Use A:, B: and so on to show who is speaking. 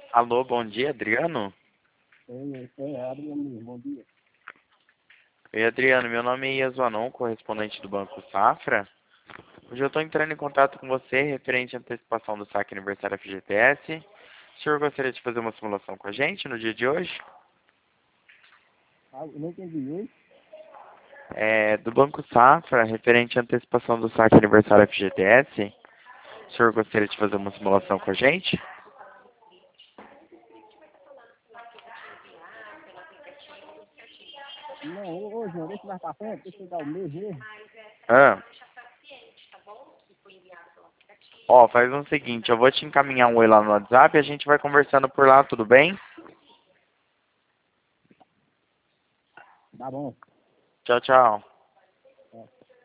A: Alô, bom dia, Adriano?
B: Adriano, bom dia.
A: Oi, Adriano, meu nome é Iasoanon, correspondente do Banco Safra. Hoje eu estou entrando em contato com você referente à antecipação do saque aniversário FGTS. O senhor gostaria de fazer uma simulação com a gente no dia de hoje?
B: Eu não entendi hoje.
A: É, do Banco Safra, referente à antecipação do saque aniversário FGTS. O senhor gostaria de fazer uma simulação com a gente?
B: Não, ô João, deixa mais pra frente, deixa eu dar o mês mesmo.
A: Ah, ó, faz o seguinte, eu vou te encaminhar um oi lá no WhatsApp e a gente vai conversando por lá, tudo bem?
B: Tá bom.
A: Tchau, tchau.